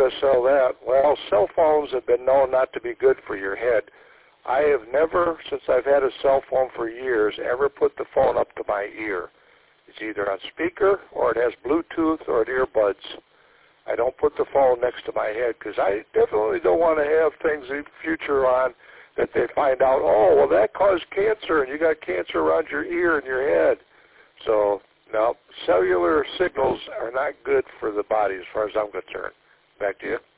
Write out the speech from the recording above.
to sell that? Well, cell phones have been known not to be good for your head. I have never, since I've had a cell phone for years, ever put the phone up to my ear. It's either on speaker or it has Bluetooth or earbuds. I don't put the phone next to my head because I definitely don't want to have things in the future on that they find out, oh, well, that caused cancer and you got cancer around your ear and your head. So, no, cellular signals are not good for the body as far as I'm concerned. Back to you.